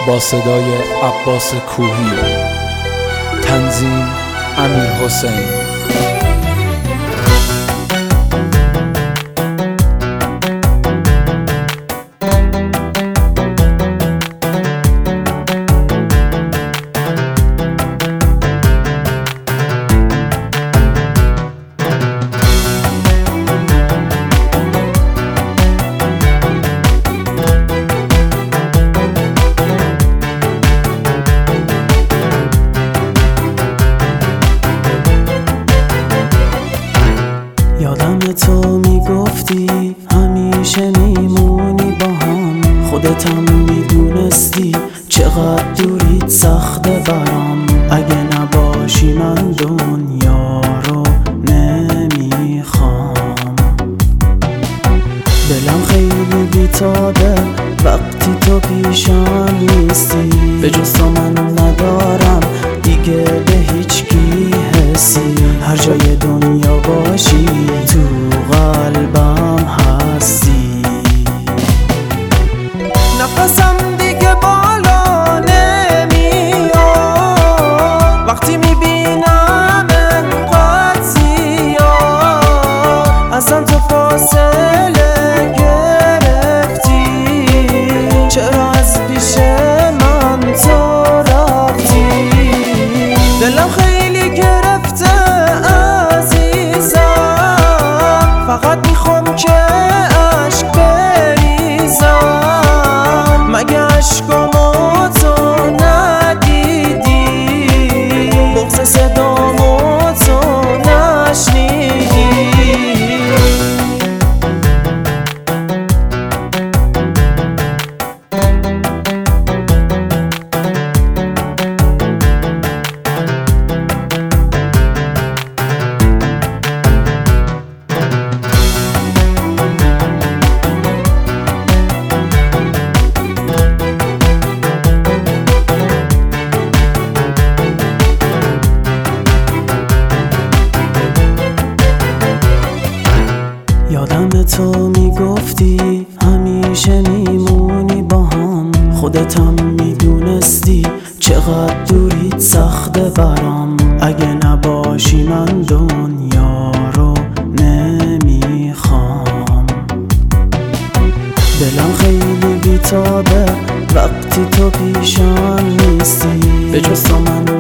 با صدای عباس کوهی، تنظیم امیرحسین. یادم تو میگفتی همیشه میمونی با هم، خودتم میدونستی چقدر دوریت سخته برام. اگه نباشی من دنیا رو نمیخوام. دلم خیلی بیتابه وقتی تو پیشم نیستی، به جز تو من ندارم دیگه به هیچ کی حسی. هر جای دنیا باشی تو قلبم هستی. نفسم دیگه بالا نمیاد وقتی میبینم انقدر زیاد ازم تو فاصله گرفتی. چرا از پیش من تو رفتی؟ دلم خیلی گرفته عزیزم، فقط میخوام که عشق بریزم. مگه عشقامو تو ندیدی؟ بغض صدامو تو نشنیدی؟ یادم تو میگفتی همیشه میمونی با هم، خودتم میدونستی چقدر دوریت سخته برام. اگه نباشی من دنیا رو نمیخوام. دلم خیلی بیتابه وقتی تو پیشم نیستی، به جز تو من